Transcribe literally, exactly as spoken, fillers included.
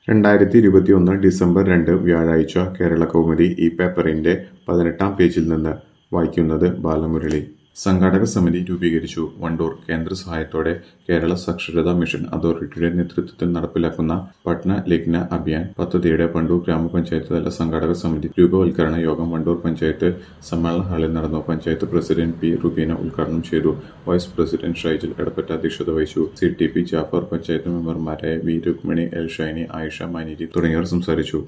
രണ്ടായിരത്തി ഇരുപത്തിയൊന്ന് ഡിസംബർ രണ്ട് വ്യാഴാഴ്ച കേരളകൗമുദി ഈ പേപ്പറിന്റെ പതിനെട്ടാം പേജിൽ നിന്ന് വായിക്കുന്നത് ബാലമുരളി. സംഘാടക സമിതി രൂപീകരിച്ചു. വണ്ടൂർ. കേന്ദ്ര സഹായത്തോടെ കേരള സാക്ഷരതാ മിഷൻ അതോറിറ്റിയുടെ നേതൃത്വത്തിൽ നടപ്പിലാക്കുന്ന പഠന ലഗ്ന അഭിയാൻ പദ്ധതിയുടെ വണ്ടൂർ ഗ്രാമപഞ്ചായത്ത് തല സംഘാടക സമിതി രൂപവൽക്കരണ യോഗം വണ്ടൂർ പഞ്ചായത്ത് സമ്മേളന ഹാളിൽ നടന്നു. പഞ്ചായത്ത് പ്രസിഡന്റ് പി റുബീന ഉദ്ഘാടനം ചെയ്തു. വൈസ് പ്രസിഡന്റ് ഷൈജൽ എടപ്പറ്റ അധ്യക്ഷത വഹിച്ചു. C T P Jafar, panchayat മെമ്പർമാരായ വി രുക്മിണി, എൽ ഷൈനി, ആയിഷ മാനിരി തുടങ്ങിയവർ സംസാരിച്ചു.